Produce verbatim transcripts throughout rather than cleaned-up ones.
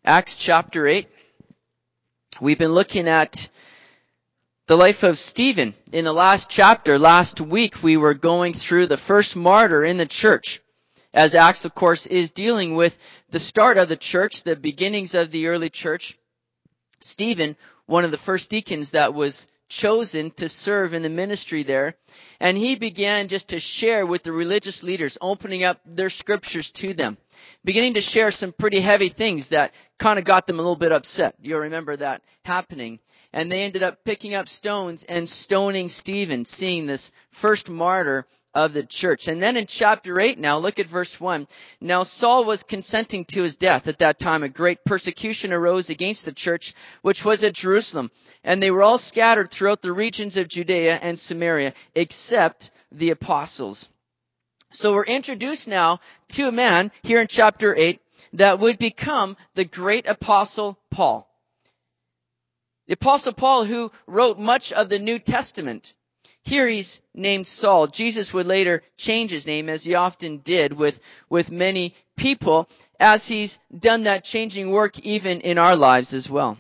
Acts chapter eight. We've been looking at the life of Stephen. In the last chapter, last week, we were going through the first martyr in the church. As Acts, of course, is dealing with the start of the church, the beginnings of the early church. Stephen, one of the first deacons that was chosen to serve in the ministry there, and he began just to share with the religious leaders, opening up their scriptures to them, beginning to share some pretty heavy things that kind of got them a little bit upset. You'll remember that happening. And they ended up picking up stones and stoning Stephen, seeing this first martyr of the church. And then in chapter eight now, look at verse one. Now Saul was consenting to his death. At that time, a great persecution arose against the church, which was at Jerusalem. And they were all scattered throughout the regions of Judea and Samaria, except the apostles. So we're introduced now to a man here in chapter eight that would become the great apostle Paul. The apostle Paul, who wrote much of the New Testament. Here he's named Saul. Jesus would later change his name, as he often did with, with many people, as he's done that changing work even in our lives as well.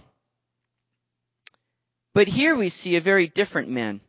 But here we see a very different man.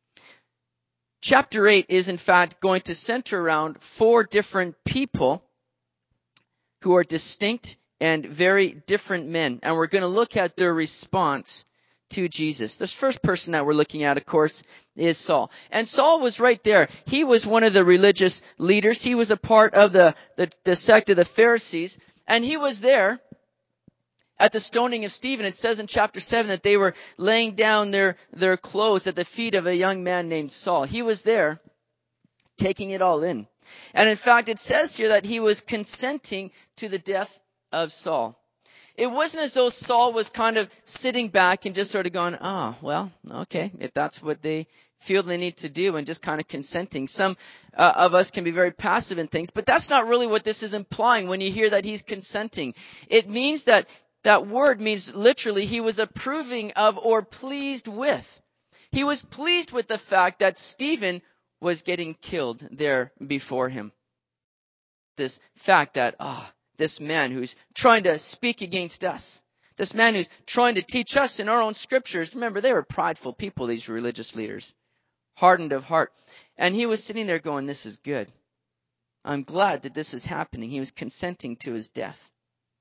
Chapter eight is in fact going to center around four different people who are distinct and very different men. And we're going to look at their response to Jesus. This first person that we're looking at, of course, is Saul. And Saul was right there. He was one of the religious leaders. He was a part of the, the, the sect of the Pharisees. And he was there at the stoning of Stephen. It says in chapter seven that they were laying down their, their clothes at the feet of a young man named Saul. He was there taking it all in. And in fact, it says here that he was consenting to the death of Saul. It wasn't as though Saul was kind of sitting back and just sort of going, oh, well, okay, if that's what they feel they need to do, and just kind of consenting. Some uh, of us can be very passive in things, but that's not really what this is implying when you hear that he's consenting. It means that that word means literally he was approving of or pleased with. He was pleased with the fact that Stephen was getting killed there before him. This fact that, ah, oh, this man who's trying to speak against us, this man who's trying to teach us in our own scriptures. Remember, they were prideful people, these religious leaders, hardened of heart. And he was sitting there going, this is good. I'm glad that this is happening. He was consenting to his death.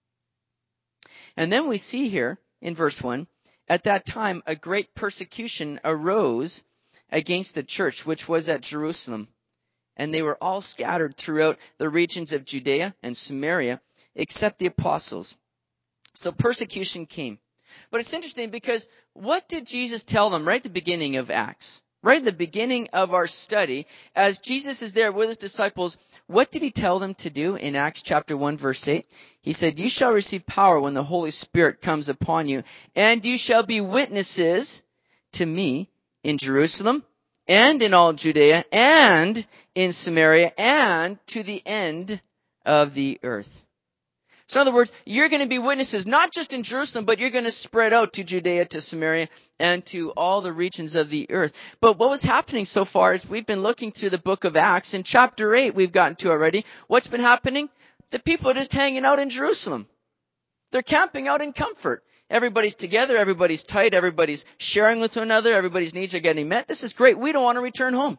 And then we see here in verse one, at that time, a great persecution arose against the church, which was at Jerusalem. And they were all scattered throughout the regions of Judea and Samaria, except the apostles. So persecution came. But it's interesting because what did Jesus tell them right at the beginning of Acts? Right at the beginning of our study, as Jesus is there with his disciples, what did he tell them to do in Acts chapter one, verse eight? He said, you shall receive power when the Holy Spirit comes upon you, and you shall be witnesses to me in Jerusalem, and in all Judea, and in Samaria, and to the end of the earth. So in other words, you're going to be witnesses, not just in Jerusalem, but you're going to spread out to Judea, to Samaria, and to all the regions of the earth. But what was happening so far is we've been looking through the book of Acts. In chapter eight, we've gotten to already. What's been happening? The people are just hanging out in Jerusalem. They're camping out in comfort. Everybody's together, everybody's tight, everybody's sharing with one another, everybody's needs are getting met. This is great. We don't want to return home.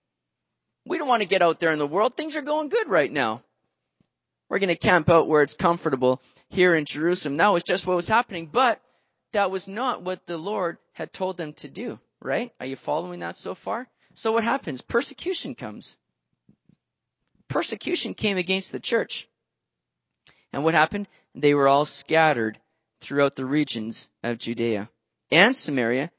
We don't want to get out there in the world. Things are going good right now. We're going to camp out where it's comfortable here in Jerusalem. That was just what was happening, but that was not what the Lord had told them to do, right? Are you following that so far? So what happens? Persecution comes. Persecution came against the church. And what happened? They were all scattered throughout the regions of Judea and Samaria,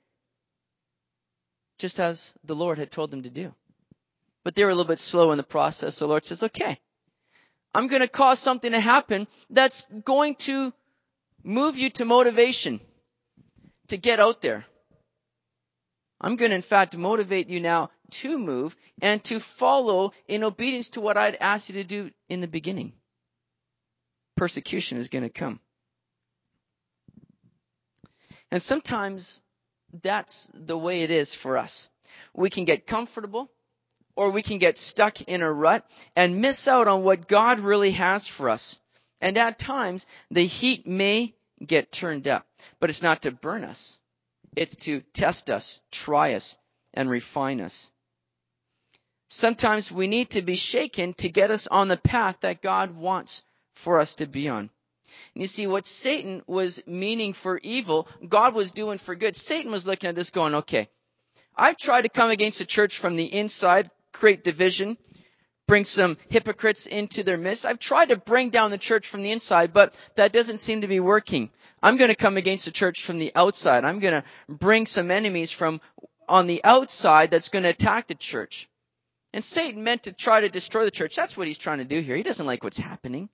just as the Lord had told them to do. But they were a little bit slow in the process. So the Lord says, okay, I'm going to cause something to happen that's going to move you to motivation to get out there. I'm going to, in fact, motivate you now to move and to follow in obedience to what I'd asked you to do in the beginning. Persecution is going to come. And sometimes that's the way it is for us. We can get comfortable, or we can get stuck in a rut and miss out on what God really has for us. And at times, the heat may get turned up, but it's not to burn us. It's to test us, try us, and refine us. Sometimes we need to be shaken to get us on the path that God wants for us to be on. And you see, what Satan was meaning for evil, God was doing for good. Satan was looking at this going, okay, I've tried to come against the church from the inside, create division, bring some hypocrites into their midst. I've tried to bring down the church from the inside, but that doesn't seem to be working. I'm going to come against the church from the outside. I'm going to bring some enemies from on the outside that's going to attack the church. And Satan meant to try to destroy the church. That's what he's trying to do here. He doesn't like what's happening.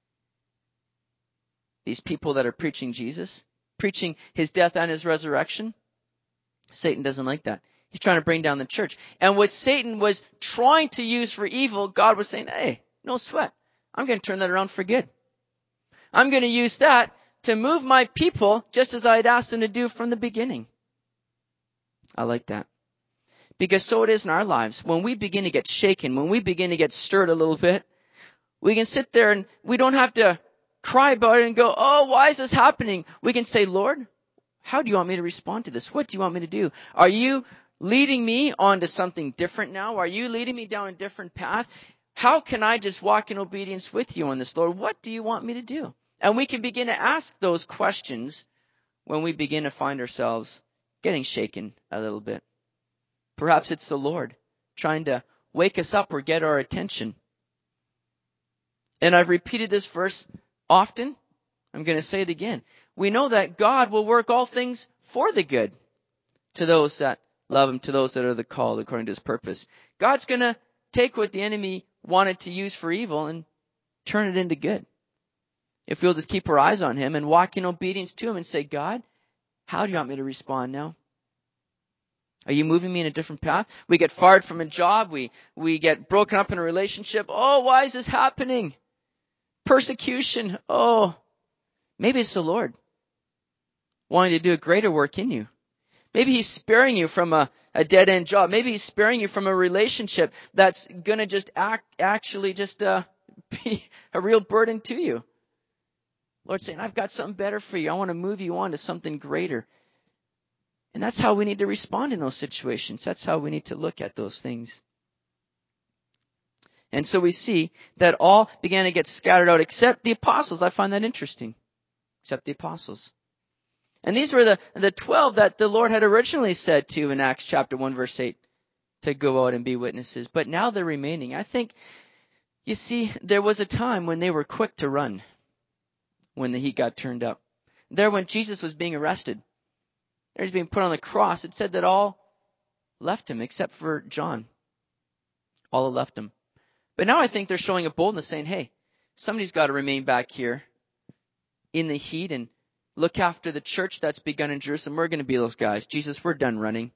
These people that are preaching Jesus, preaching his death and his resurrection, Satan doesn't like that. He's trying to bring down the church. And what Satan was trying to use for evil, God was saying, hey, no sweat. I'm going to turn that around for good. I'm going to use that to move my people just as I had asked them to do from the beginning. I like that. Because so it is in our lives. When we begin to get shaken, when we begin to get stirred a little bit, we can sit there and we don't have to cry about it and go, oh, why is this happening? We can say, Lord, how do you want me to respond to this? What do you want me to do? Are you leading me onto something different now? Are you leading me down a different path? How can I just walk in obedience with you on this, Lord? What do you want me to do? And we can begin to ask those questions when we begin to find ourselves getting shaken a little bit. Perhaps it's the Lord trying to wake us up or get our attention. And I've repeated this verse often. I'm going to say it again. We know that God will work all things for the good to those that love him, to those that are the called according to his purpose. God's going to take what the enemy wanted to use for evil and turn it into good. If we'll just keep our eyes on him and walk in obedience to him and say, God, how do you want me to respond now? Are you moving me in a different path? We get fired from a job. We, we get broken up in a relationship. Oh, why is this happening? Persecution. Oh, maybe it's the Lord wanting to do a greater work in you. Maybe he's sparing you from a, a dead-end job. Maybe he's sparing you from a relationship that's going to just act, actually just uh, be a real burden to you. Lord's saying, I've got something better for you. I want to move you on to something greater. And that's how we need to respond in those situations. That's how we need to look at those things. And so we see that all began to get scattered out except the apostles. I find that interesting. Except the apostles. And these were the, the twelve that the Lord had originally said to in Acts chapter one verse eight to go out and be witnesses. But now they're remaining. I think, you see, there was a time when they were quick to run when the heat got turned up. There when Jesus was being arrested. He was being put on the cross. It said that all left him except for John. All left him. But now I think they're showing a boldness saying, hey, somebody's got to remain back here in the heat and look after the church that's begun in Jerusalem. We're going to be those guys. Jesus, we're done running.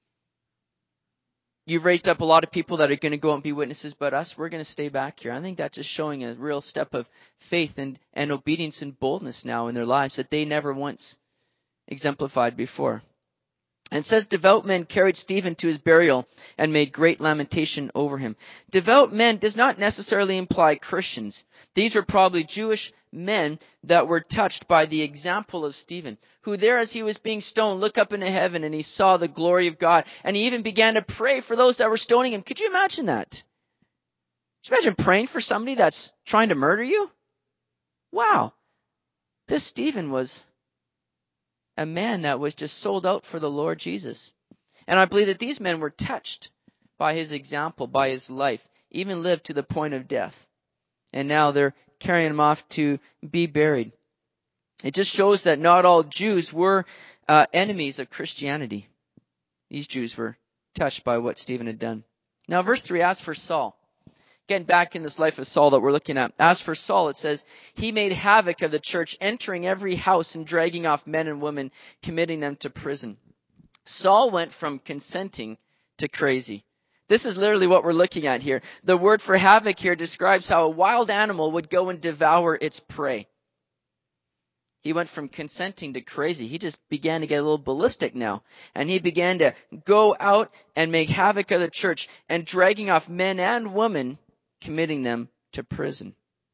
You've raised up a lot of people that are going to go and be witnesses, but us, we're going to stay back here. I think that's just showing a real step of faith and, and obedience and boldness now in their lives that they never once exemplified before. And it says, devout men carried Stephen to his burial and made great lamentation over him. Devout men does not necessarily imply Christians. These were probably Jewish men that were touched by the example of Stephen, who there as he was being stoned, looked up into heaven and he saw the glory of God. And he even began to pray for those that were stoning him. Could you imagine that? Could you imagine praying for somebody that's trying to murder you? Wow. This Stephen was a man that was just sold out for the Lord Jesus. And I believe that these men were touched by his example, by his life, even lived to the point of death. And now they're carrying him off to be buried. It just shows that not all Jews were uh, enemies of Christianity. These Jews were touched by what Stephen had done. Now verse three, as for Saul. Getting back in this life of Saul that we're looking at. As for Saul, it says, he made havoc of the church, entering every house and dragging off men and women, committing them to prison. Saul went from consenting to crazy. This is literally what we're looking at here. The word for havoc here describes how a wild animal would go and devour its prey. He went from consenting to crazy. He just began to get a little ballistic now. And he began to go out and make havoc of the church and dragging off men and women, committing them to prison.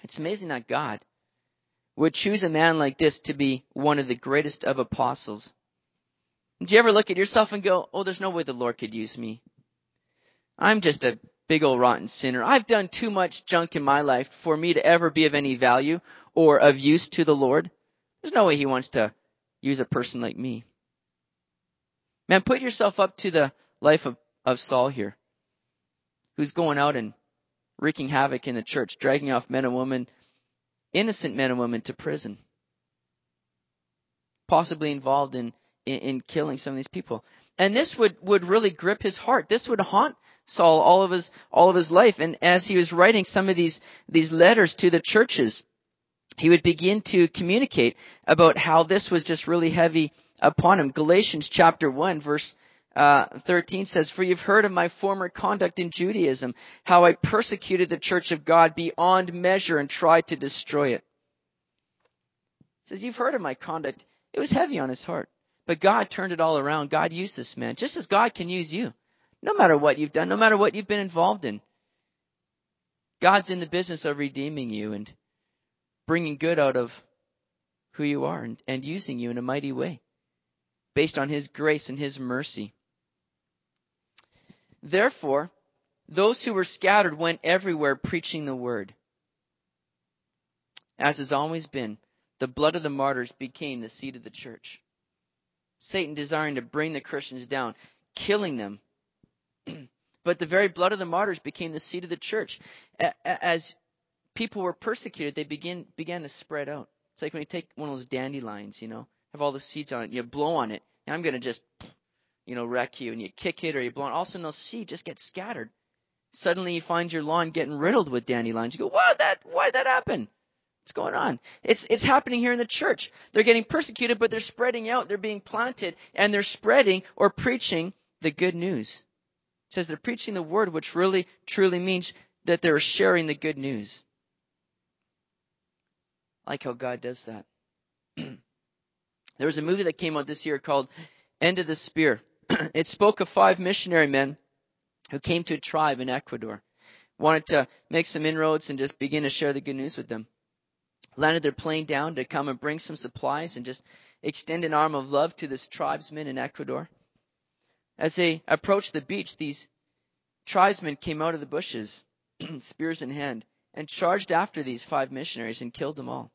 It's amazing that God would choose a man like this to be one of the greatest of apostles. Do you ever look at yourself and go, oh, there's no way the Lord could use me. I'm just a big old rotten sinner. I've done too much junk in my life for me to ever be of any value or of use to the Lord. There's no way he wants to use a person like me. Man, put yourself up to the life of, of Saul here, who's going out and wreaking havoc in the church, dragging off men and women, innocent men and women, to prison, possibly involved in, in, in killing some of these people. And this would, would really grip his heart. This would haunt Saul all of his all of his life. And as he was writing some of these these letters to the churches, he would begin to communicate about how this was just really heavy upon him. Galatians chapter one, verse uh, thirteen says, "For you've heard of my former conduct in Judaism, how I persecuted the church of God beyond measure and tried to destroy it." He says, you've heard of my conduct. It was heavy on his heart. But God turned it all around. God used this man, just as God can use you. No matter what you've done, no matter what you've been involved in. God's in the business of redeeming you and bringing good out of who you are and, and using you in a mighty way based on his grace and his mercy. Therefore, those who were scattered went everywhere preaching the word. As has always been, the blood of the martyrs became the seed of the church. Satan desiring to bring the Christians down, killing them. But the very blood of the martyrs became the seed of the church. As people were persecuted, they begin, began to spread out. It's like when you take one of those dandelions, you know, have all the seeds on it, you blow on it, and I'm going to just, you know, wreck you, and you kick it or you blow on it. All of a sudden those seeds just get scattered. Suddenly you find your lawn getting riddled with dandelions. You go, why that? Why did that happen? What's going on? It's it's happening here in the church. They're getting persecuted, but they're spreading out. They're being planted, and they're spreading or preaching the good news. It says they're preaching the word, which really, truly means that they're sharing the good news. I like how God does that. There was a movie that came out this year called End of the Spear. It spoke of five missionary men who came to a tribe in Ecuador, wanted to make some inroads and just begin to share the good news with them. Landed their plane down to come and bring some supplies and just extend an arm of love to this tribesman in Ecuador. As they approached the beach, these tribesmen came out of the bushes, spears in hand, and charged after these five missionaries and killed them all.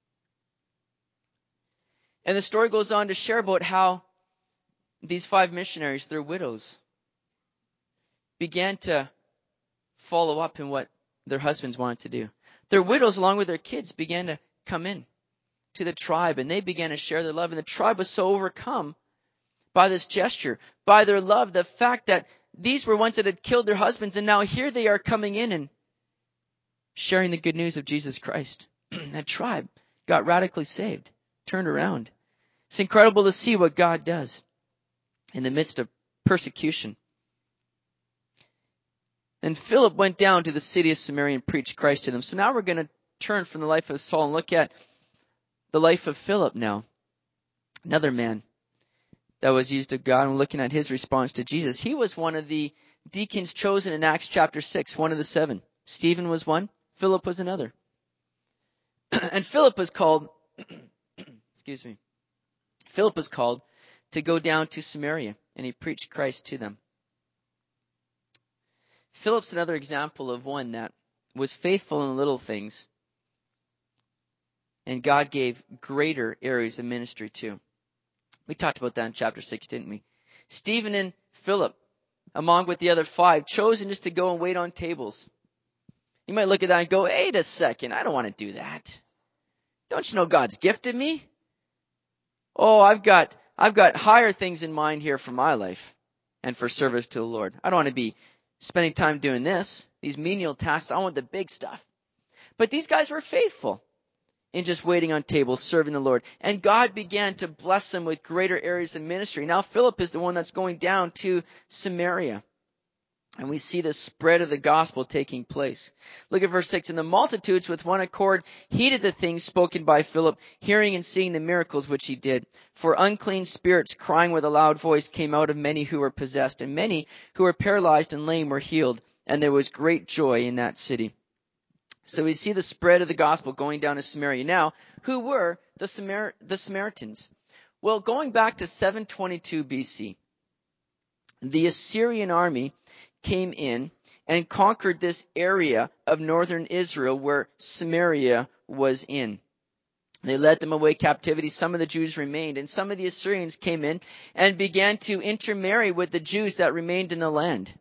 And the story goes on to share about how these five missionaries, their widows, began to follow up in what their husbands wanted to do. Their widows, along with their kids, began to come in to the tribe, and they began to share their love. And the tribe was so overcome by this gesture, by their love, the fact that these were ones that had killed their husbands, and now here they are coming in and sharing the good news of Jesus Christ. That tribe got radically saved, turned around. It's incredible to see what God does in the midst of persecution. And Philip went down to the city of Samaria and preached Christ to them. So now we're going to turn from the life of Saul and look at the life of Philip now. Another man that was used of God, and looking at his response to Jesus. He was one of the deacons chosen in Acts chapter six, one of the seven. Stephen was one. Philip was another. And Philip was called, excuse me, Philip was called to go down to Samaria, and he preached Christ to them. Philip's another example of one that was faithful in little things, and God gave greater areas of ministry to. We talked about that in chapter six, didn't we? Stephen and Philip, along with the other five, chosen just to go and wait on tables. You might look at that and go, wait a second, I don't want to do that. Don't you know God's gifted me? Oh, I've got I've got higher things in mind here for my life and for service to the Lord. I don't want to be spending time doing this, these menial tasks. I want the big stuff. But these guys were faithful in just waiting on tables, serving the Lord. And God began to bless them with greater areas of ministry. Now Philip is the one that's going down to Samaria. And we see the spread of the gospel taking place. Look at verse six. And the multitudes with one accord heeded the things spoken by Philip, hearing and seeing the miracles which he did. For unclean spirits, crying with a loud voice, came out of many who were possessed. And many who were paralyzed and lame were healed. And there was great joy in that city. So we see the spread of the gospel going down to Samaria. Now, who were the Samar- the Samaritans? Well, going back to seven twenty-two B C, the Assyrian army came in and conquered this area of northern Israel where Samaria was in. They led them away captivity. Some of the Jews remained, and some of the Assyrians came in and began to intermarry with the Jews that remained in the land.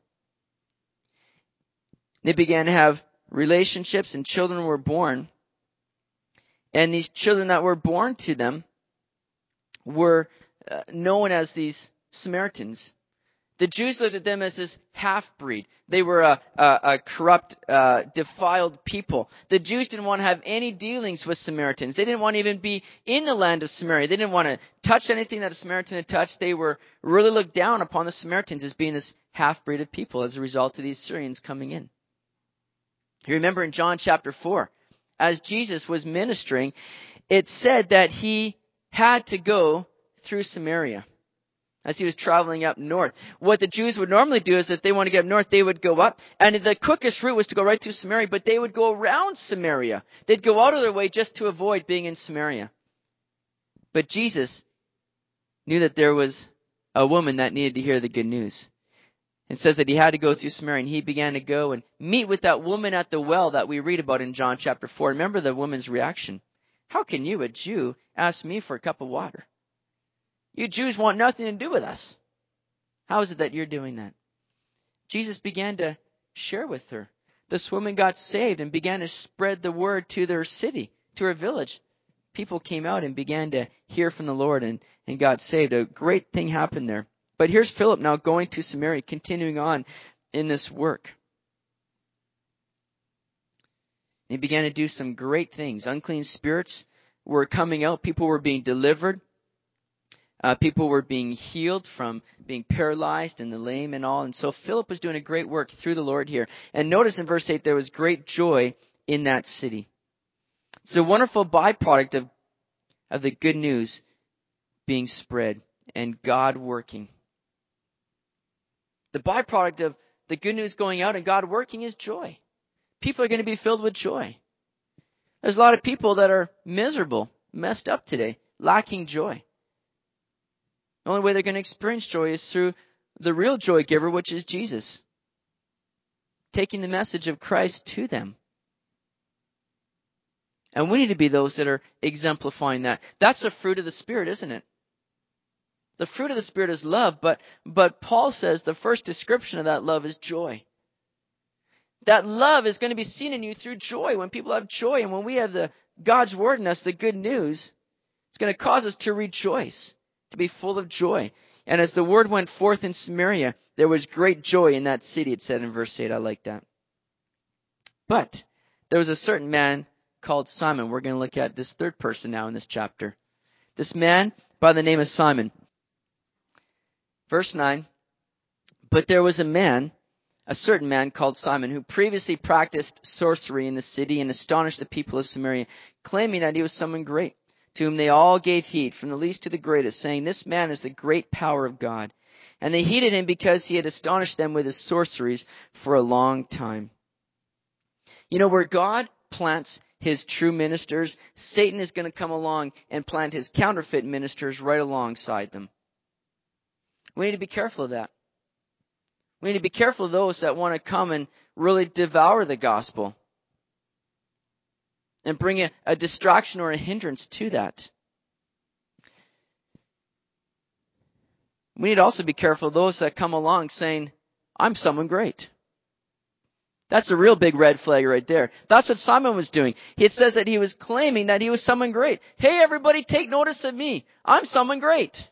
They began to have relationships, and children were born. And these children that were born to them were uh, known as these Samaritans. The Jews looked at them as this half-breed. They were a, a, a corrupt, uh, defiled people. The Jews didn't want to have any dealings with Samaritans. They didn't want to even be in the land of Samaria. They didn't want to touch anything that a Samaritan had touched. They were really looked down upon the Samaritans as being this half-breed of people as a result of these Syrians coming in. You remember in John chapter four, as Jesus was ministering, it said that he had to go through Samaria as he was traveling up north. What the Jews would normally do is if they want to get up north, they would go up, and the quickest route was to go right through Samaria, but they would go around Samaria. They'd go out of their way just to avoid being in Samaria. But Jesus knew that there was a woman that needed to hear the good news. It says that he had to go through Samaria, and he began to go and meet with that woman at the well that we read about in John chapter four. Remember the woman's reaction. How can you, a Jew, ask me for a cup of water? You Jews want nothing to do with us. How is it that you're doing that? Jesus began to share with her. This woman got saved and began to spread the word to their city, to her village. People came out and began to hear from the Lord and, and got saved. A great thing happened there. But here's Philip now going to Samaria, continuing on in this work. He began to do some great things. Unclean spirits were coming out. People were being delivered. Uh, people were being healed from being paralyzed and the lame and all. And so Philip was doing a great work through the Lord here. And notice in verse eight, there was great joy in that city. It's a wonderful byproduct of, of the good news being spread and God working. The byproduct of the good news going out and God working is joy. People are going to be filled with joy. There's a lot of people that are miserable, messed up today, lacking joy. The only way they're going to experience joy is through the real joy giver, which is Jesus. Taking the message of Christ to them. And we need to be those that are exemplifying that. That's the fruit of the Spirit, isn't it? The fruit of the Spirit is love, but, but Paul says the first description of that love is joy. That love is going to be seen in you through joy. When people have joy and when we have the God's word in us, the good news, it's going to cause us to rejoice, to be full of joy. And as the word went forth in Samaria, there was great joy in that city, it said in verse eight. I like that. But there was a certain man called Simon. We're going to look at this third person now in this chapter. This man by the name of Simon. Verse nine, but there was a man, a certain man called Simon, who previously practiced sorcery in the city and astonished the people of Samaria, claiming that he was someone great, to whom they all gave heed, from the least to the greatest, saying, this man is the great power of God. And they heeded him because he had astonished them with his sorceries for a long time. You know, where God plants his true ministers, Satan is going to come along and plant his counterfeit ministers right alongside them. We need to be careful of that. We need to be careful of those that want to come and really devour the gospel and bring a, a distraction or a hindrance to that. We need to also be careful of those that come along saying, I'm someone great. That's a real big red flag right there. That's what Simon was doing. It says that he was claiming that he was someone great. Hey, everybody, take notice of me. I'm someone great.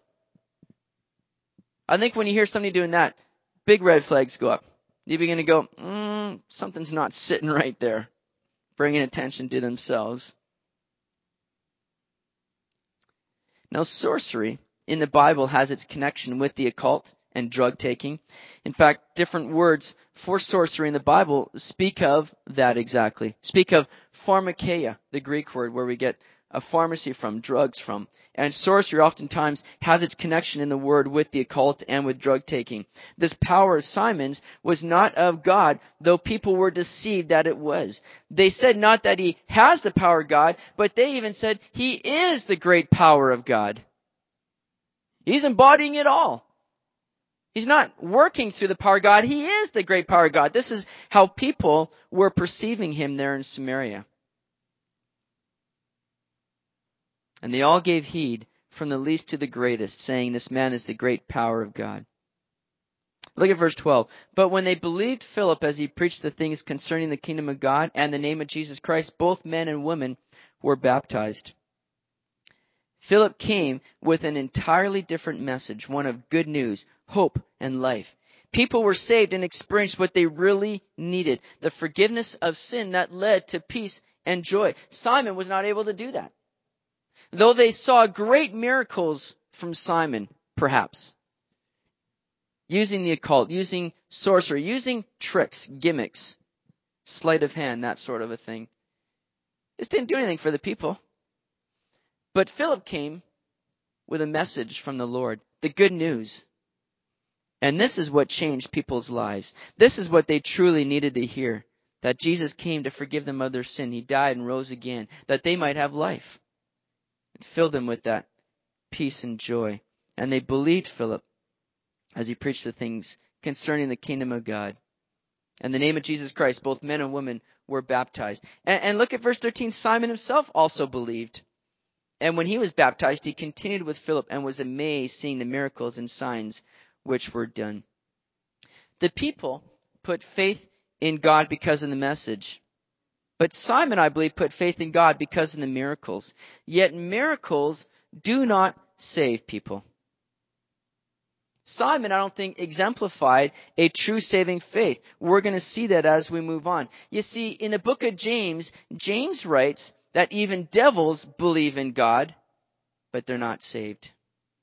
I think when you hear somebody doing that, big red flags go up. You begin to go, mm, something's not sitting right there, bringing attention to themselves. Now, sorcery in the Bible has its connection with the occult and drug taking. In fact, different words for sorcery in the Bible speak of that exactly. Speak of pharmakeia, the Greek word where we get a pharmacy from, drugs from. And sorcery oftentimes has its connection in the word with the occult and with drug taking. This power of Simon's was not of God, though people were deceived that it was. They said not that he has the power of God, but they even said he is the great power of God. He's embodying it all. He's not working through the power of God. He is the great power of God. This is how people were perceiving him there in Samaria. And they all gave heed from the least to the greatest, saying, this man is the great power of God. Look at verse twelve. But when they believed Philip as he preached the things concerning the kingdom of God and the name of Jesus Christ, both men and women were baptized. Philip came with an entirely different message, one of good news, hope, and life. People were saved and experienced what they really needed, the forgiveness of sin that led to peace and joy. Simon was not able to do that. Though they saw great miracles from Simon, perhaps, using the occult, using sorcery, using tricks, gimmicks, sleight of hand, that sort of a thing. This didn't do anything for the people. But Philip came with a message from the Lord, the good news. And this is what changed people's lives. This is what they truly needed to hear, that Jesus came to forgive them of their sin. He died and rose again, that they might have life. It filled them with that peace and joy. And they believed Philip as he preached the things concerning the kingdom of God. In the name of Jesus Christ, both men and women were baptized. And, and look at verse thirteen. Simon himself also believed. And when he was baptized, he continued with Philip and was amazed seeing the miracles and signs which were done. The people put faith in God because of the message. But Simon, I believe, put faith in God because of the miracles. Yet miracles do not save people. Simon, I don't think, exemplified a true saving faith. We're going to see that as we move on. You see, in the book of James, James writes that even devils believe in God, but they're not saved.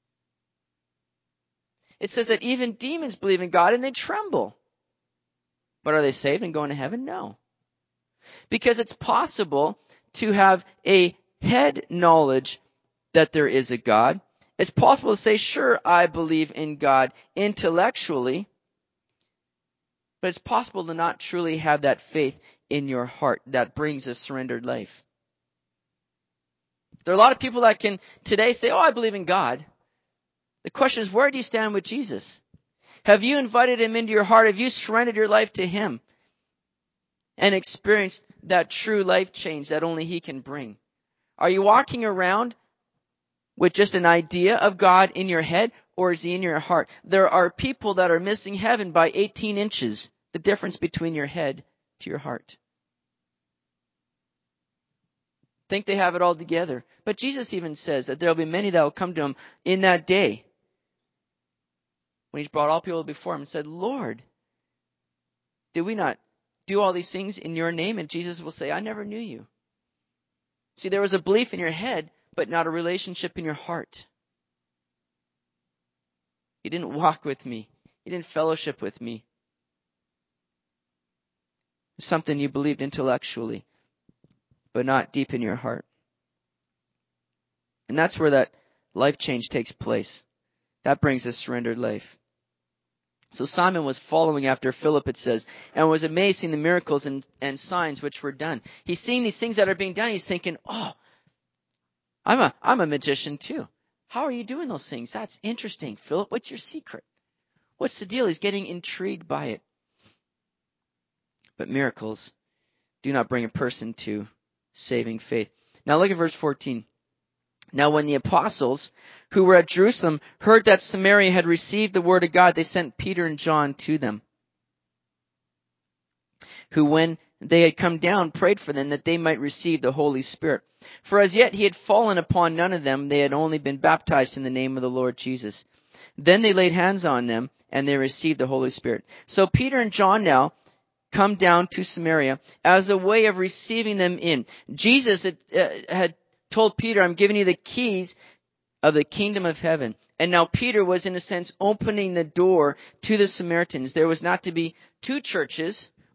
It says that even demons believe in God and they tremble. But are they saved and going to heaven? No. Because it's possible to have a head knowledge that there is a God. It's possible to say, sure, I believe in God intellectually, but it's possible to not truly have that faith in your heart that brings a surrendered life. There are a lot of people that can today say, oh, I believe in God. The question is, where do you stand with Jesus? Have you invited him into your heart? Have you surrendered your life to him and experienced that true life change that only he can bring? Are you walking around with just an idea of God in your head, or is he in your heart? There are people that are missing heaven by eighteen inches, the difference between your head to your heart. Think they have it all together. But Jesus even says that there will be many that will come to him in that day, when he's brought all people before him and said, Lord, did we not do all these things in your name? And Jesus will say, I never knew you. See, there was a belief in your head, but not a relationship in your heart. You didn't walk with me. You didn't fellowship with me. Something you believed intellectually, but not deep in your heart. And that's where that life change takes place. That brings a surrendered life. So Simon was following after Philip, it says, and was amazed seeing the miracles and, and signs which were done. He's seeing these things that are being done. He's thinking, oh, I'm a, I'm a magician too. How are you doing those things? That's interesting. Philip, what's your secret? What's the deal? He's getting intrigued by it. But miracles do not bring a person to saving faith. Now look at verse fourteen. Now when the apostles who were at Jerusalem heard that Samaria had received the word of God, they sent Peter and John to them, who when they had come down prayed for them that they might receive the Holy Spirit. For as yet he had fallen upon none of them, they had only been baptized in the name of the Lord Jesus. Then they laid hands on them and they received the Holy Spirit. So Peter and John now come down to Samaria as a way of receiving them in. Jesus had, uh, had told Peter, I'm giving you the keys of the kingdom of heaven. And now Peter was, in a sense, opening the door to the Samaritans. There was not to be two churches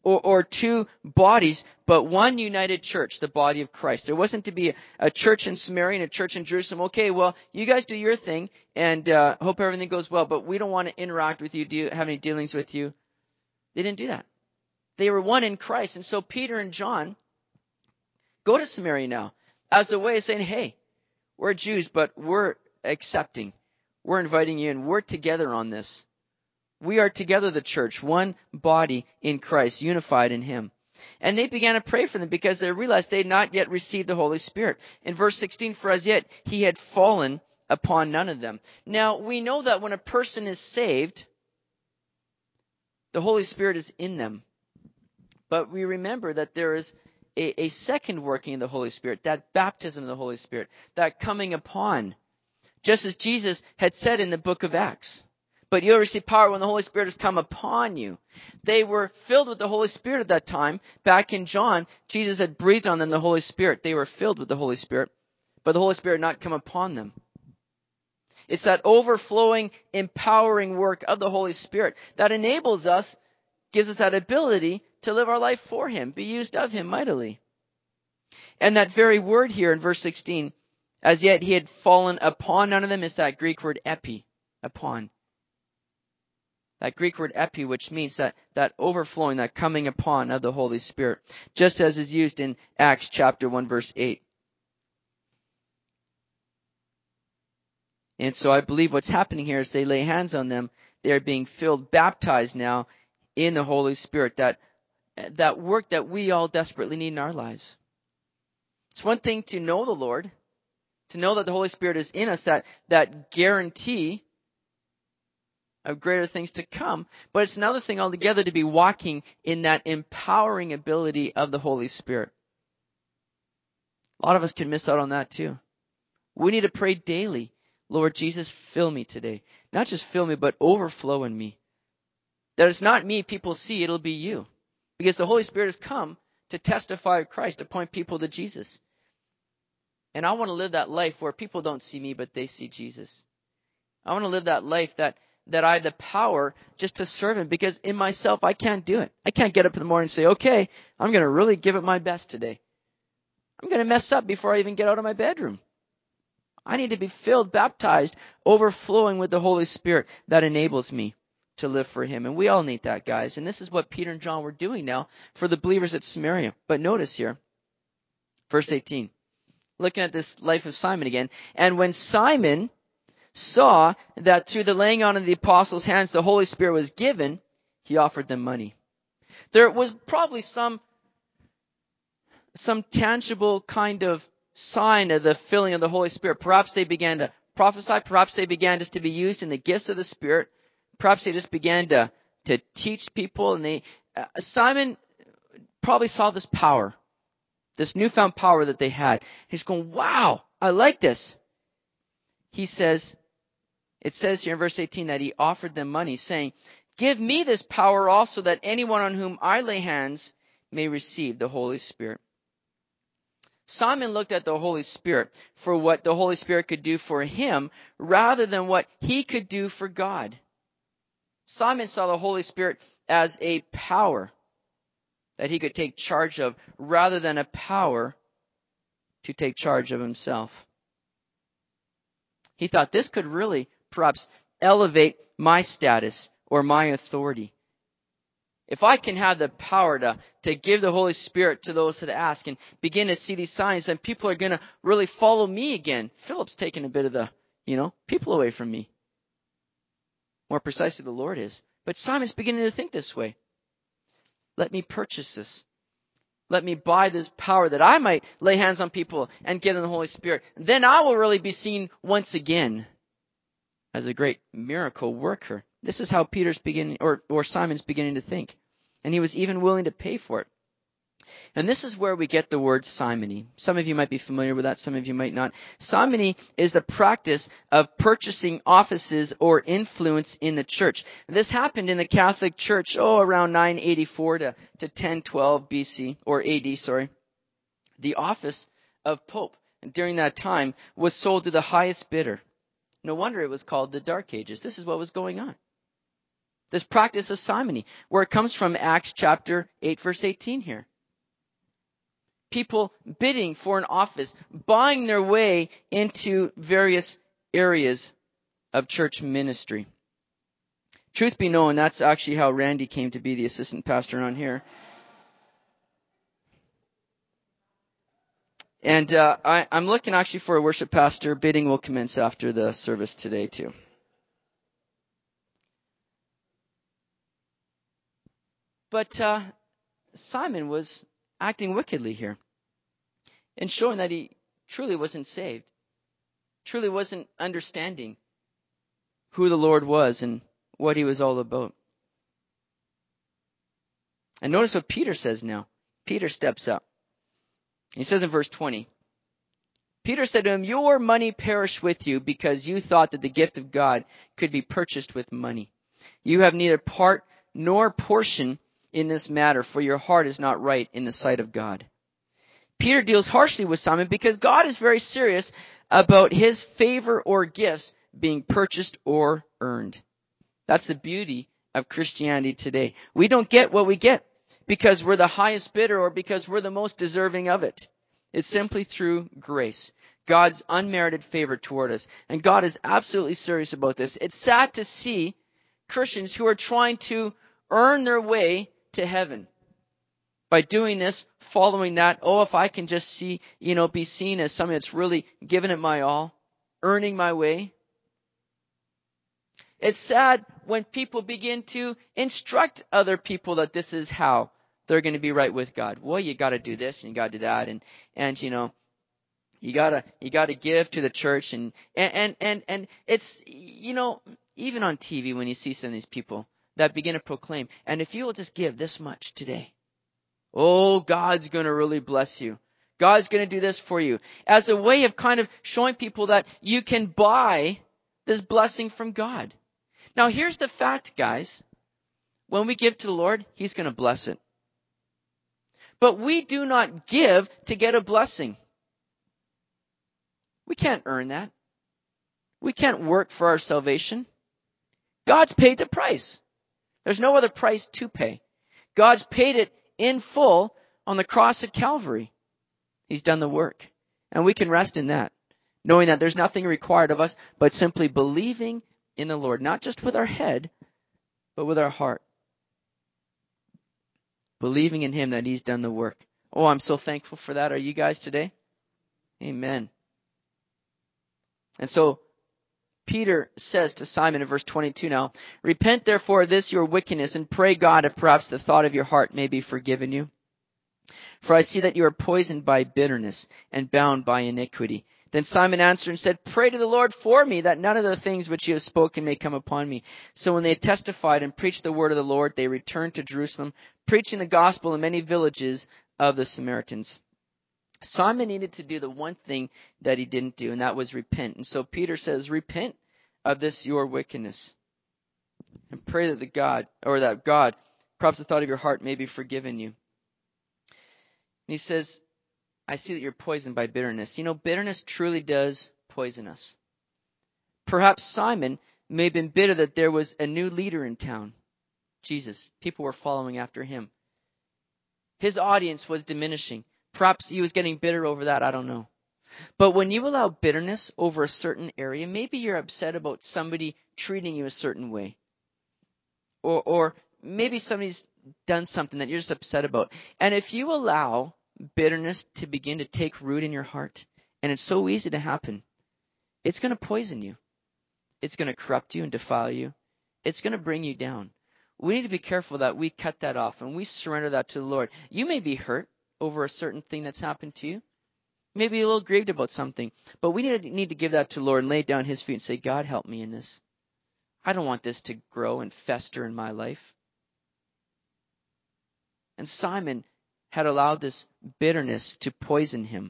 or, or two bodies, but one united church, the body of Christ. There wasn't to be a, a church in Samaria and a church in Jerusalem. Okay, well, you guys do your thing, and uh, hope everything goes well, but we don't want to interact with you, do you have any dealings with you. They didn't do that. They were one in Christ. And so Peter and John go to Samaria now as a way of saying, hey, we're Jews, but we're accepting. We're inviting you in. We're together on this. We are together, the church, one body in Christ, unified in Him. And they began to pray for them because they realized they had not yet received the Holy Spirit. In verse sixteen, for as yet He had fallen upon none of them. Now, we know that when a person is saved, the Holy Spirit is in them. But we remember that there is a, a second working of the Holy Spirit, that baptism of the Holy Spirit, that coming upon, just as Jesus had said in the book of Acts. But you'll receive power when the Holy Spirit has come upon you. They were filled with the Holy Spirit at that time. Back in John, Jesus had breathed on them the Holy Spirit. They were filled with the Holy Spirit, but the Holy Spirit had not come upon them. It's that overflowing, empowering work of the Holy Spirit that enables us, gives us that ability to live our life for Him, be used of Him mightily. And that very word here in verse sixteen, as yet He had fallen upon none of them, is that Greek word epi, upon. That Greek word epi, which means that, that overflowing, that coming upon of the Holy Spirit, just as is used in Acts chapter one, verse eight. And so I believe what's happening here is they lay hands on them. They are being filled, baptized now in the Holy Spirit, that, that work that we all desperately need in our lives. It's one thing to know the Lord, to know that the Holy Spirit is in us, that, that guarantee of greater things to come. But it's another thing altogether to be walking in that empowering ability of the Holy Spirit. A lot of us can miss out on that too. We need to pray daily. Lord Jesus, fill me today. Not just fill me, but overflow in me. That it's not me people see, it'll be you. Because the Holy Spirit has come to testify of Christ, to point people to Jesus. And I want to live that life where people don't see me, but they see Jesus. I want to live that life that, that I have the power just to serve Him. Because in myself, I can't do it. I can't get up in the morning and say, okay, I'm going to really give it my best today. I'm going to mess up before I even get out of my bedroom. I need to be filled, baptized, overflowing with the Holy Spirit that enables me to live for Him. And we all need that, guys. And this is what Peter and John were doing now for the believers at Samaria. But notice here, verse eighteen, looking at this life of Simon again. And when Simon saw that through the laying on of the apostles' hands the Holy Spirit was given, he offered them money. There was probably some, some tangible kind of sign of the filling of the Holy Spirit. Perhaps they began to prophesy. Perhaps they began just to be used in the gifts of the Spirit. Perhaps they just began to, to teach people. And they, uh, Simon probably saw this power, this newfound power that they had. He's going, wow, I like this. He says, it says here in verse eighteen that he offered them money, saying, give me this power also, that anyone on whom I lay hands may receive the Holy Spirit. Simon looked at the Holy Spirit for what the Holy Spirit could do for him rather than what he could do for God. Simon saw the Holy Spirit as a power that he could take charge of rather than a power to take charge of himself. He thought this could really perhaps elevate my status or my authority. If I can have the power to, to give the Holy Spirit to those that ask and begin to see these signs, then people are going to really follow me again. Philip's taking a bit of the, you know, people away from me. More precisely, the Lord is. But Simon's beginning to think this way. Let me purchase this. Let me buy this power that I might lay hands on people and give them the Holy Spirit. Then I will really be seen once again as a great miracle worker. This is how Peter's beginning, or, or Simon's beginning to think. And he was even willing to pay for it. And this is where we get the word simony. Some of you might be familiar with that, some of you might not. Simony is the practice of purchasing offices or influence in the church. This happened in the Catholic Church, oh, around nine eighty-four to, to ten twelve B C, or A D, sorry. The office of Pope during that time was sold to the highest bidder. No wonder it was called the Dark Ages. This is what was going on. This practice of simony, where it comes from Acts chapter eight, verse eighteen here. People bidding for an office, buying their way into various areas of church ministry. Truth be known, that's actually how Randy came to be the assistant pastor on here. And uh, I, I'm looking actually for a worship pastor. Bidding will commence after the service today too. But uh, Simon was acting wickedly here and showing that he truly wasn't saved, truly wasn't understanding who the Lord was and what he was all about. And notice what Peter says now. Peter steps up. He says in verse twenty, Peter said to him, "Your money perish with you because you thought that the gift of God could be purchased with money. You have neither part nor portion in this matter, for your heart is not right in the sight of God." Peter deals harshly with Simon because God is very serious about his favor or gifts being purchased or earned. That's the beauty of Christianity today. We don't get what we get because we're the highest bidder or because we're the most deserving of it. It's simply through grace. God's unmerited favor toward us. And God is absolutely serious about this. It's sad to see Christians who are trying to earn their way to heaven. By doing this, following that, oh, if I can just see, you know, be seen as somebody that's really given it my all, earning my way. It's sad when people begin to instruct other people that this is how they're going to be right with God. Well, you got to do this and you got to do that, and and you know, you gotta you gotta give to the church, and and and and it's, you know, even on T V when you see some of these people that begin to proclaim, and if you will just give this much today, oh, God's going to really bless you. God's going to do this for you, as a way of kind of showing people that you can buy this blessing from God. Now, here's the fact, guys. When we give to the Lord, He's going to bless it. But we do not give to get a blessing. We can't earn that. We can't work for our salvation. God's paid the price. There's no other price to pay. God's paid it in full on the cross at Calvary. He's done the work. And we can rest in that, knowing that there's nothing required of us but simply believing in the Lord, not just with our head, but with our heart. Believing in Him that He's done the work. Oh, I'm so thankful for that. Are you guys today? Amen. And so Peter says to Simon in verse twenty-two now, "Repent therefore of this your wickedness, and pray God if perhaps the thought of your heart may be forgiven you. For I see that you are poisoned by bitterness and bound by iniquity." Then Simon answered and said, "Pray to the Lord for me, that none of the things which you have spoken may come upon me." So when they had testified and preached the word of the Lord, they returned to Jerusalem, preaching the gospel in many villages of the Samaritans. Simon needed to do the one thing that he didn't do, and that was repent. And so Peter says, "Repent of this your wickedness, and pray that the God, or that God, perhaps the thought of your heart may be forgiven you." And he says, "I see that you're poisoned by bitterness." You know, bitterness truly does poison us. Perhaps Simon may have been bitter that there was a new leader in town, Jesus. People were following after him. His audience was diminishing. Perhaps he was getting bitter over that, I don't know. But when you allow bitterness over a certain area, maybe you're upset about somebody treating you a certain way. Or, or maybe somebody's done something that you're just upset about. And if you allow bitterness to begin to take root in your heart, and it's so easy to happen, it's going to poison you. It's going to corrupt you and defile you. It's going to bring you down. We need to be careful that we cut that off and we surrender that to the Lord. You may be hurt over a certain thing that's happened to you. Maybe a little grieved about something. But we need to, need to give that to the Lord and lay it down at His feet and say, "God, help me in this. I don't want this to grow and fester in my life." And Simon had allowed this bitterness to poison him.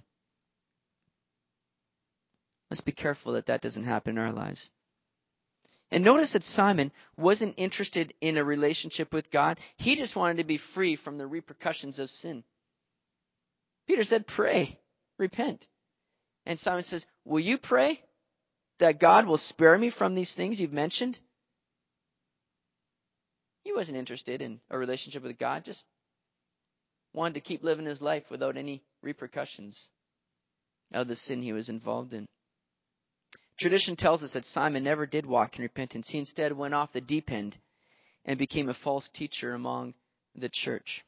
Let's be careful that that doesn't happen in our lives. And notice that Simon wasn't interested in a relationship with God. He just wanted to be free from the repercussions of sin. Peter said, "Pray, repent." And Simon says, "Will you pray that God will spare me from these things you've mentioned?" He wasn't interested in a relationship with God, just wanted to keep living his life without any repercussions of the sin he was involved in. Tradition tells us that Simon never did walk in repentance. He instead went off the deep end and became a false teacher among the church.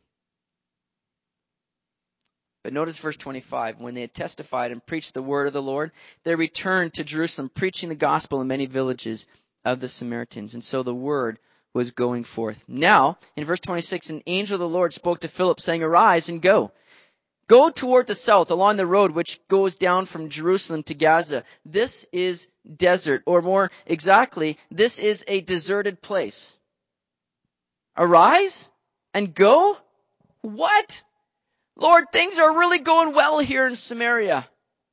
But notice verse twenty-five. When they had testified and preached the word of the Lord, they returned to Jerusalem, preaching the gospel in many villages of the Samaritans. And so the word was going forth. Now, in verse twenty-six, an angel of the Lord spoke to Philip, saying, "Arise and go. Go toward the south along the road which goes down from Jerusalem to Gaza. This is desert, or more exactly, this is a deserted place." Arise and go? What? Lord, things are really going well here in Samaria.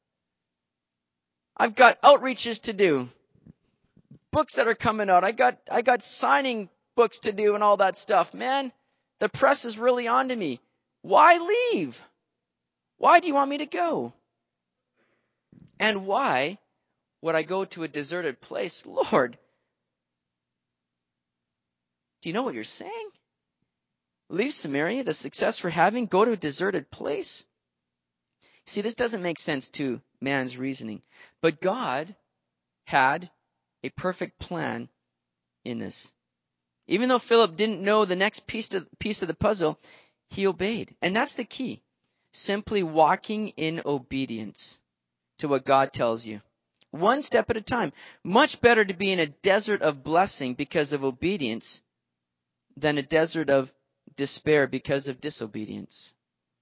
I've got outreaches to do. Books that are coming out. I got, I got signing books to do and all that stuff. Man, the press is really onto me. Why leave? Why do you want me to go? And why would I go to a deserted place? Lord, do you know what you're saying? Leave Samaria, the success we're having, go to a deserted place? See, this doesn't make sense to man's reasoning. But God had a perfect plan in this. Even though Philip didn't know the next piece to, piece of the puzzle, he obeyed. And that's the key. Simply walking in obedience to what God tells you. One step at a time. Much better to be in a desert of blessing because of obedience than a desert of despair because of disobedience.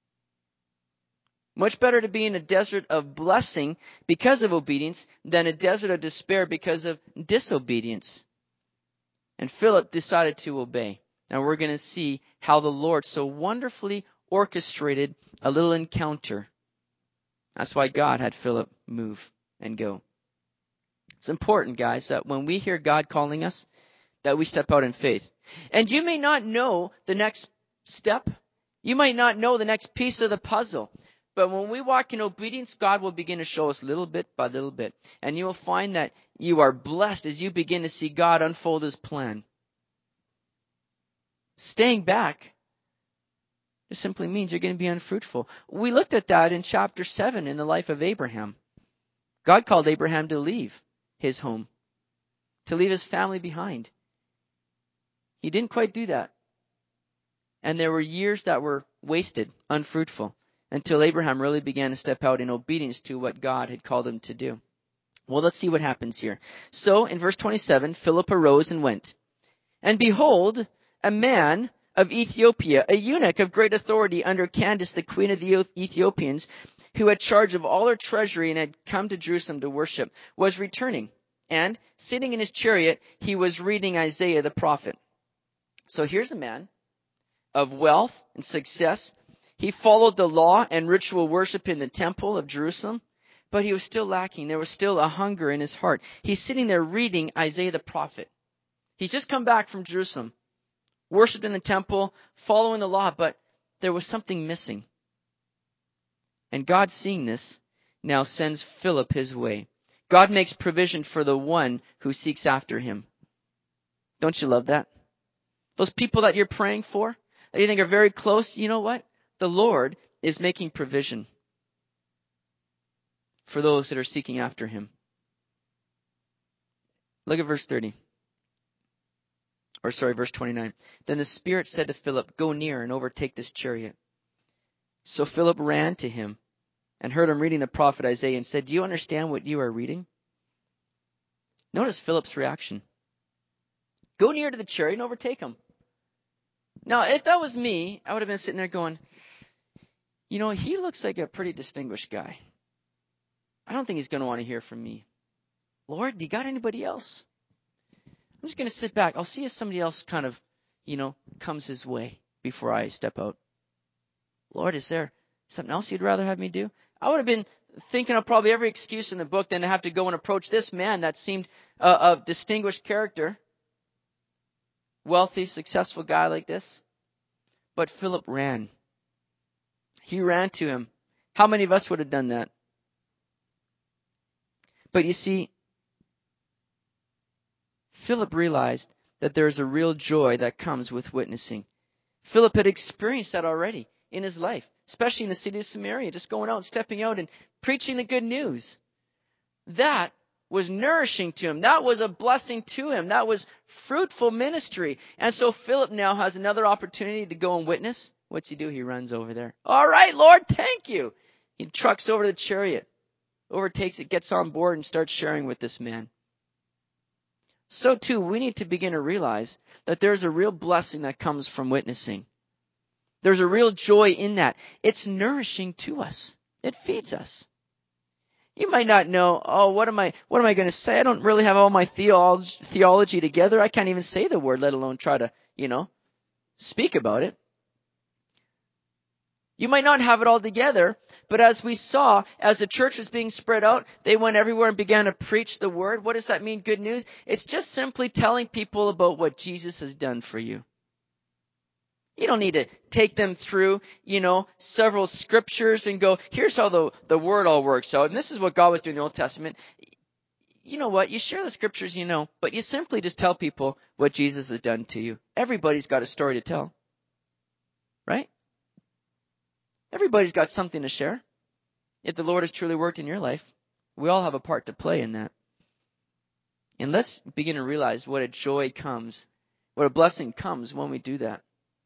Much better to be in a desert of blessing because of obedience than a desert of despair because of disobedience. And Philip decided to obey. Now we're going to see how the Lord so wonderfully orchestrated a little encounter. That's why God had Philip move and go. It's important, guys, that when we hear God calling us, that we step out in faith. And you may not know the next step. You might not know the next piece of the puzzle. But when we walk in obedience, God will begin to show us little bit by little bit. And you will find that you are blessed as you begin to see God unfold his plan. Staying back just simply means you're going to be unfruitful. We looked at that in chapter seven in the life of Abraham. God called Abraham to leave his home, to leave his family behind. He didn't quite do that. And there were years that were wasted, unfruitful, until Abraham really began to step out in obedience to what God had called him to do. Well, let's see what happens here. So, in verse twenty-seven, Philip arose and went. And behold, a man of Ethiopia, a eunuch of great authority under Candace, the queen of the Ethiopians, who had charge of all her treasury and had come to Jerusalem to worship, was returning. And, sitting in his chariot, he was reading Isaiah the prophet. So here's a man of wealth and success. He followed the law and ritual worship in the temple of Jerusalem, but he was still lacking. There was still a hunger in his heart. He's sitting there reading Isaiah the prophet. He's just come back from Jerusalem, worshipped in the temple, following the law, but there was something missing. And God, seeing this, now sends Philip his way. God makes provision for the one who seeks after him. Don't you love that? Those people that you're praying for, that you think are very close, you know what? The Lord is making provision for those that are seeking after him. Look at verse thirty. Or sorry, verse twenty-nine. Then the Spirit said to Philip, "Go near and overtake this chariot." So Philip ran to him and heard him reading the prophet Isaiah and said, "Do you understand what you are reading?" Notice Philip's reaction. Go near to the chariot and overtake him. Now, if that was me, I would have been sitting there going, you know, he looks like a pretty distinguished guy. I don't think he's going to want to hear from me. Lord, do you got anybody else? I'm just going to sit back. I'll see if somebody else kind of, you know, comes his way before I step out. Lord, is there something else you'd rather have me do? I would have been thinking of probably every excuse in the book than to have to go and approach this man that seemed uh, of distinguished character. Wealthy, successful guy like this. But Philip ran. He ran to him. How many of us would have done that? But you see, Philip realized that there is a real joy that comes with witnessing. Philip had experienced that already in his life, especially in the city of Samaria, just going out and stepping out and preaching the good news. That was nourishing to him. That was a blessing to him. That was fruitful ministry. And so Philip now has another opportunity to go and witness. What's he do? He runs over there. All right, Lord, thank you. He trucks over to the chariot, overtakes it, gets on board, and starts sharing with this man. So too, we need to begin to realize that there's a real blessing that comes from witnessing. There's a real joy in that. It's nourishing to us. It feeds us. You might not know, oh, what am I, what am I going to say? I don't really have all my theology, theology together. I can't even say the word, let alone try to, you know, speak about it. You might not have it all together, but as we saw, as the church was being spread out, they went everywhere and began to preach the word. What does that mean, good news? It's just simply telling people about what Jesus has done for you. You don't need to take them through, you know, several scriptures and go, here's how the, the word all works out. And this is what God was doing in the Old Testament. You know what? You share the scriptures, you know, but you simply just tell people what Jesus has done to you. Everybody's got a story to tell. Right? Everybody's got something to share. If the Lord has truly worked in your life, we all have a part to play in that. And let's begin to realize what a joy comes, what a blessing comes when we do that.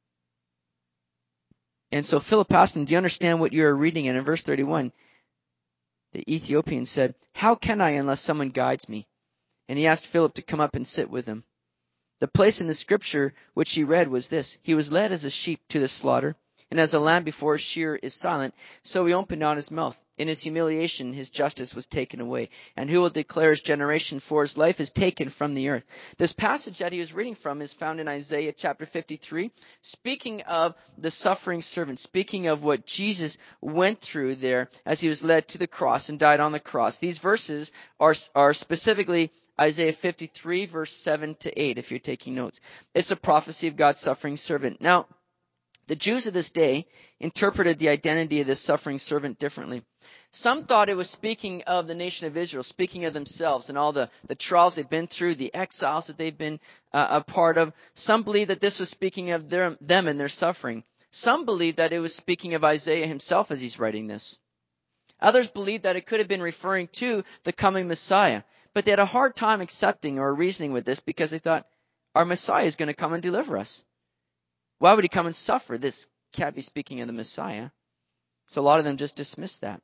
And so Philip asked him, do you understand what you are reading? And in verse thirty-one, the Ethiopian said, how can I unless someone guides me? And he asked Philip to come up and sit with him. The place in the scripture which he read was this: he was led as a sheep to the slaughter, and as a lamb before a shearer is silent, so he opened not his mouth. In his humiliation his justice was taken away. And who will declare his generation? For his life is taken from the earth. This passage that he was reading from is found in Isaiah chapter fifty-three, speaking of the suffering servant, speaking of what Jesus went through there as he was led to the cross and died on the cross. These verses are, are specifically Isaiah fifty-three, verse seven to eight, if you're taking notes. It's a prophecy of God's suffering servant. Now, the Jews of this day interpreted the identity of this suffering servant differently. Some thought it was speaking of the nation of Israel, speaking of themselves and all the, the trials they've been through, the exiles that they've been uh, a part of. Some believed that this was speaking of their, them and their suffering. Some believed that it was speaking of Isaiah himself as he's writing this. Others believed that it could have been referring to the coming Messiah. But they had a hard time accepting or reasoning with this because they thought, our Messiah is going to come and deliver us. Why would he come and suffer? This can't be speaking of the Messiah. So a lot of them just dismissed that.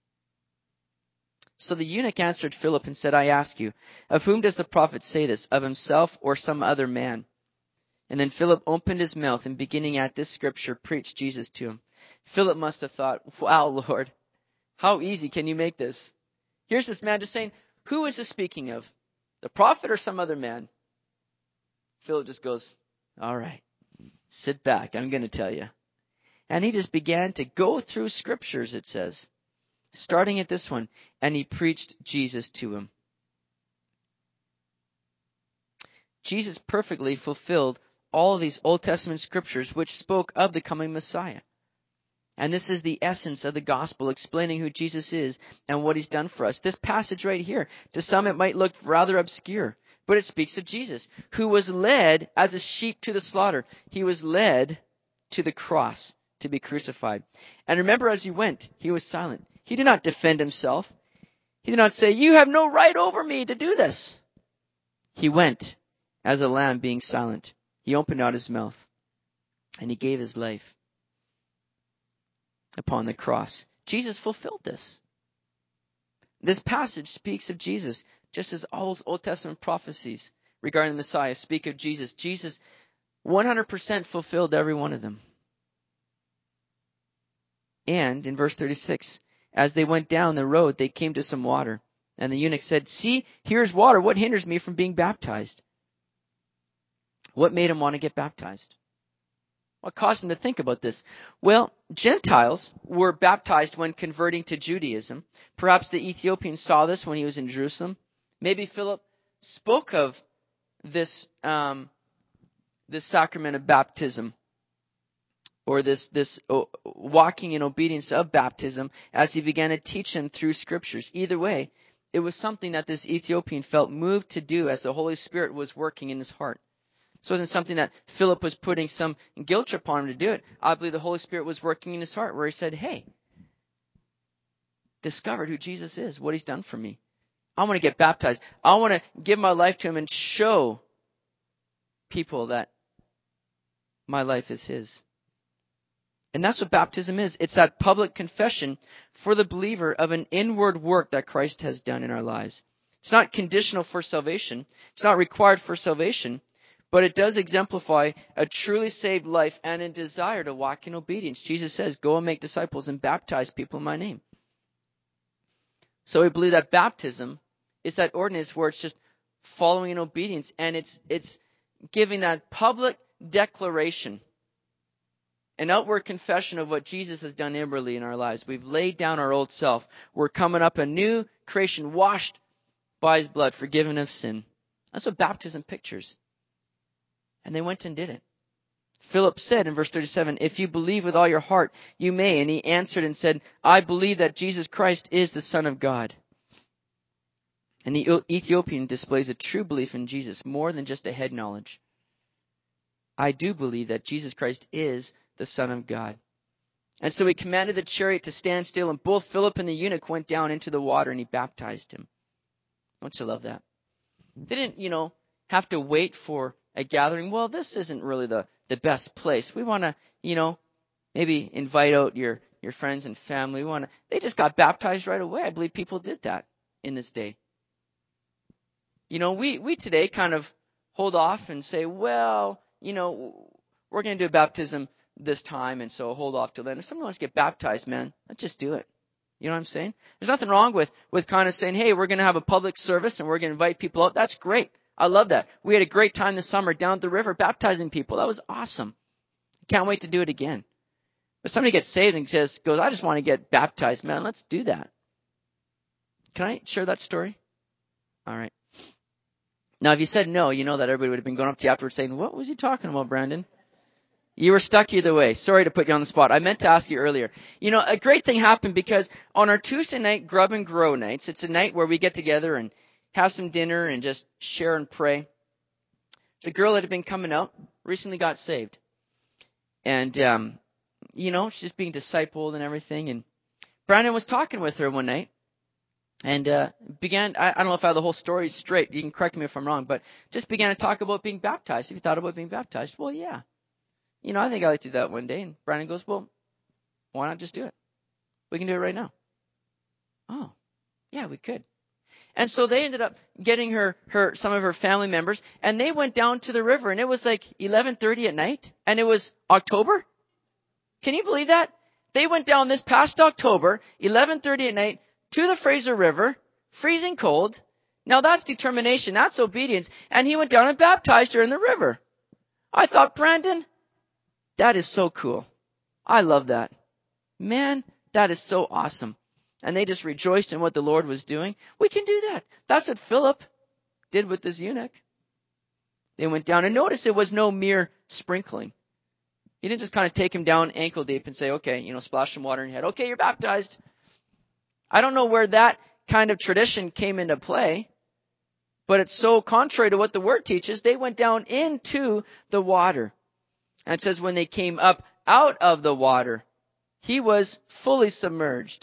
So the eunuch answered Philip and said, I ask you, of whom does the prophet say this, of himself or some other man? And then Philip opened his mouth and beginning at this scripture preached Jesus to him. Philip must have thought, wow, Lord, how easy can you make this? Here's this man just saying, who is this speaking of? The prophet or some other man? Philip just goes, all right, sit back. I'm going to tell you. And he just began to go through scriptures, it says, starting at this one, and he preached Jesus to him. Jesus perfectly fulfilled all of these Old Testament scriptures which spoke of the coming Messiah. And this is the essence of the gospel, explaining who Jesus is and what he's done for us. This passage right here, to some it might look rather obscure, but it speaks of Jesus, who was led as a sheep to the slaughter. He was led to the cross to be crucified. And remember, as he went, he was silent. He did not defend himself. He did not say, you have no right over me to do this. He went as a lamb being silent. He opened not his mouth, and he gave his life upon the cross. Jesus fulfilled this. This passage speaks of Jesus, just as all those Old Testament prophecies regarding the Messiah speak of Jesus. Jesus one hundred percent fulfilled every one of them. And in verse thirty-six, as they went down the road, they came to some water. And the eunuch said, see, here's water. What hinders me from being baptized? What made him want to get baptized? What caused him to think about this? Well, Gentiles were baptized when converting to Judaism. Perhaps the Ethiopian saw this when he was in Jerusalem. Maybe Philip spoke of this, um, this sacrament of baptism, or this, this uh, walking in obedience of baptism as he began to teach them through scriptures. Either way, it was something that this Ethiopian felt moved to do as the Holy Spirit was working in his heart. This wasn't something that Philip was putting some guilt trip on him to do it. I believe the Holy Spirit was working in his heart where he said, hey, discovered who Jesus is, what he's done for me. I want to get baptized. I want to give my life to him and show people that my life is his. And that's what baptism is. It's that public confession for the believer of an inward work that Christ has done in our lives. It's not conditional for salvation. It's not required for salvation. But it does exemplify a truly saved life and a desire to walk in obedience. Jesus says, go and make disciples and baptize people in my name. So we believe that baptism is that ordinance where it's just following in obedience, and it's it's giving that public declaration, an outward confession of what Jesus has done inwardly in our lives. We've laid down our old self. We're coming up a new creation, washed by his blood, forgiven of sin. That's what baptism pictures. And they went and did it. Philip said in verse thirty-seven, if you believe with all your heart, you may. And he answered and said, I believe that Jesus Christ is the Son of God. And the Ethiopian displays a true belief in Jesus, more than just a head knowledge. I do believe that Jesus Christ is the Son of God. And so he commanded the chariot to stand still, and both Philip and the eunuch went down into the water, and he baptized him. Don't you love that? They didn't, you know, have to wait for a gathering. Well, this isn't really the, the best place. We want to, you know, maybe invite out your, your friends and family. We want to, they just got baptized right away. I believe people did that in this day. You know, we, we today kind of hold off and say, well, you know, we're going to do a baptism this time, and so hold off till then. If someone wants to get baptized, man, let's just do it. You know what I'm saying? There's nothing wrong with, with kind of saying, hey, we're going to have a public service and we're going to invite people out. That's great. I love that. We had a great time this summer down at the river baptizing people. That was awesome. Can't wait to do it again. But somebody gets saved and says, goes, I just want to get baptized. Man, let's do that. Can I share that story? All right. Now, if you said no, you know that everybody would have been going up to you afterwards saying, what was he talking about, Brandon? You were stuck either way. Sorry to put you on the spot. I meant to ask you earlier. You know, a great thing happened because on our Tuesday night Grub and Grow nights, it's a night where we get together and have some dinner and just share and pray. There's a girl that had been coming out, recently got saved. And, um, you know, she's being discipled and everything. And Brandon was talking with her one night and uh, began, I, I don't know if I have the whole story straight. You can correct me if I'm wrong, but just began to talk about being baptized. Have you thought about being baptized? Well, yeah. You know, I think I'd like to do that one day. And Brandon goes, well, why not just do it? We can do it right now. Oh, yeah, we could. And so they ended up getting her, her, some of her family members, and they went down to the river, and it was like eleven thirty at night, and it was October. Can you believe that? They went down this past October, eleven thirty at night, to the Fraser River, freezing cold. Now that's determination, that's obedience. And he went down and baptized her in the river. I thought, Brandon, that is so cool. I love that. Man, that is so awesome. And they just rejoiced in what the Lord was doing. We can do that. That's what Philip did with this eunuch. They went down, and notice it was no mere sprinkling. He didn't just kind of take him down ankle deep and say, okay, you know, splash some water in your head. Okay, you're baptized. I don't know where that kind of tradition came into play, but it's so contrary to what the Word teaches. They went down into the water. And it says when they came up out of the water, he was fully submerged.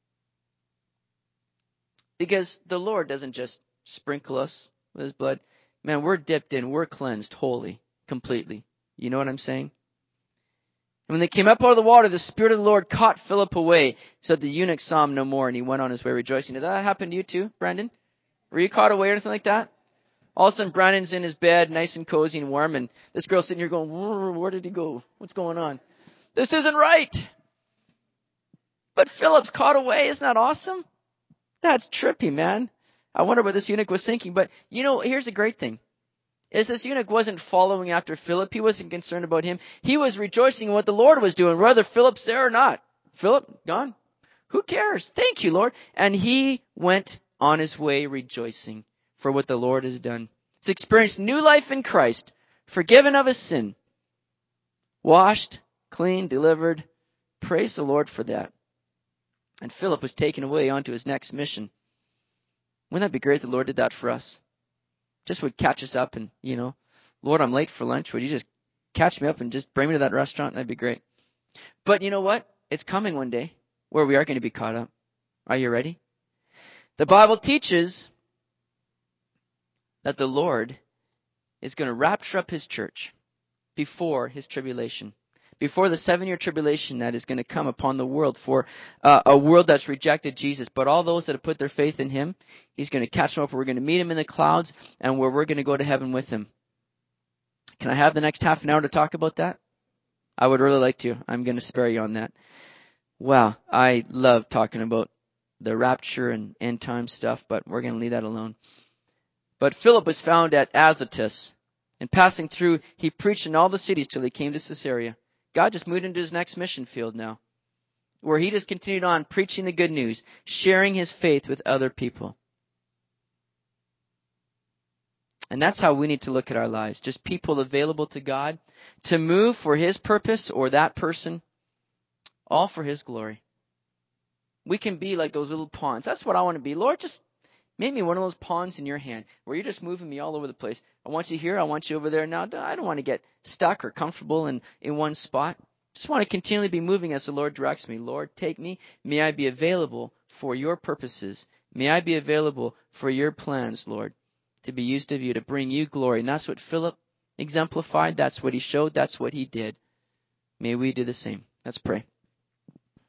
Because the Lord doesn't just sprinkle us with his blood. Man, we're dipped in. We're cleansed wholly, completely. You know what I'm saying? And when they came up out of the water, the Spirit of the Lord caught Philip away so that the eunuch saw him no more, and he went on his way rejoicing. Did that happen to you too, Brandon? Were you caught away or anything like that? All of a sudden, Brandon's in his bed, nice and cozy and warm, and this girl's sitting here going, where did he go? What's going on? This isn't right. But Philip's caught away. Isn't that awesome? That's trippy, man. I wonder what this eunuch was thinking. But, you know, here's the great thing. Is this eunuch wasn't following after Philip. He wasn't concerned about him. He was rejoicing in what the Lord was doing, whether Philip's there or not. Philip, gone? Who cares? Thank you, Lord. And he went on his way rejoicing for what the Lord has done. He's experienced new life in Christ, forgiven of his sin, washed, clean, delivered. Praise the Lord for that. And Philip was taken away onto his next mission. Wouldn't that be great if the Lord did that for us? Just would catch us up and, you know, Lord, I'm late for lunch. Would you just catch me up and just bring me to that restaurant? That'd be great. But you know what? It's coming one day where we are going to be caught up. Are you ready? The Bible teaches that the Lord is going to rapture up his church before his tribulation. Before the seven-year tribulation that is going to come upon the world for uh, a world that's rejected Jesus. But all those that have put their faith in him, he's going to catch them up. We're going to meet him in the clouds, and where we're going to go to heaven with him. Can I have the next half an hour to talk about that? I would really like to. I'm going to spare you on that. Wow, I love talking about the rapture and end time stuff, but we're going to leave that alone. But Philip was found at Azotus, and passing through, he preached in all the cities till he came to Caesarea. God just moved into his next mission field now, where he just continued on preaching the good news, sharing his faith with other people. And that's how we need to look at our lives. Just people available to God to move for his purpose or that person, all for his glory. We can be like those little pawns. That's what I want to be. Lord, just make me one of those pawns in your hand where you're just moving me all over the place. I want you here. I want you over there. Now, I don't want to get stuck or comfortable in, in one spot. Just want to continually be moving as the Lord directs me. Lord, take me. May I be available for your purposes. May I be available for your plans, Lord, to be used of you, to bring you glory. And that's what Philip exemplified. That's what he showed. That's what he did. May we do the same. Let's pray.